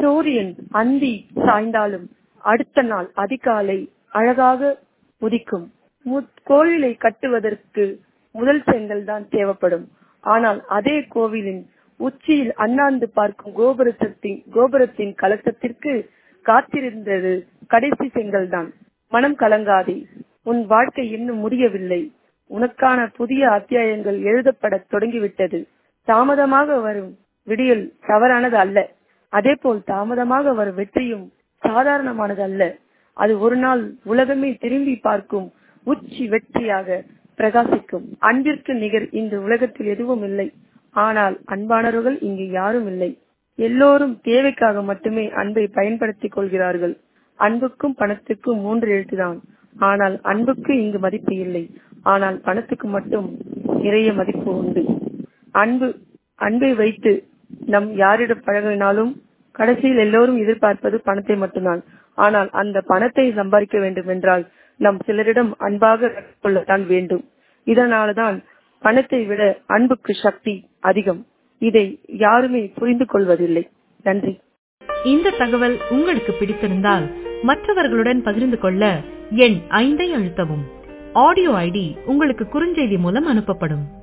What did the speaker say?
சூரியன் அந்தி சாய்ந்தாலும் அடுத்த நாள் அதிகாலை அழகாக உதிக்கும். கோவிலை கட்டுவதற்கு முதல் செங்கல் தான் தேவைப்படும். ஆனால் அதே கோவிலின் உச்சியில் அண்ணாந்து பார்க்கும் கோபுரத்தின் கலசத்திற்கு காத்திருந்தது கடைசி செங்கல் தான். மனம் கலங்காதே, உன் வாழ்க்கை இன்னும் முடியவில்லை. உனக்கான புதிய அத்தியாயங்கள் எழுதப்பட தொடங்கிவிட்டது. தாமதமாக வரும் விடியல் தவறானது அல்ல. அதே போல் தாமதமாக வரும் வெற்றியும் சாதாரணமானது அல்ல. அது ஒரு நாள் உலகமே திரும்பி பார்க்கும் உச்சி வெற்றியாக பிரகாசிக்கும். அன்பிற்கு நிகர் இந்த உலகத்தில் எதுவும் இல்லை. ஆனால் அன்பானவர்கள் இங்கு யாரும் இல்லை. எல்லோரும் தேவைக்காக மட்டுமே அன்பை பயன்படுத்திக் கொள்கிறார்கள். அன்புக்கும் பணத்துக்கும் 3 எழுத்துதான். ஆனால் அன்புக்கு இங்கு மதிப்பு இல்லை. ஆனால் பணத்துக்கு மட்டும் நிறைய மதிப்பு உண்டு. அன்பை வைத்து நம் யாரிடம் பழகினாலும் கடைசியில் எல்லோரும் எதிர்பார்ப்பது பணத்தை மட்டும்தான். ஆனால் அந்த பணத்தை சம்பாதிக்க வேண்டும் என்றால் நம் சிலரிடம் அன்பாக கொள்ளத்தான் வேண்டும். இதனால்தான் பணத்தை விட அன்புக்கு சக்தி அதிகம். இதை யாருமே புரிந்து கொள்வதில்லை. நன்றி. இந்த தகவல் உங்களுக்கு பிடித்திருந்தால் மற்றவர்களுடன் பகிர்ந்து கொள்ள எண் 5 அழுத்தவும். ஆடியோ ஐடி உங்களுக்கு குறுஞ்செய்தி மூலம் அனுப்பப்படும்.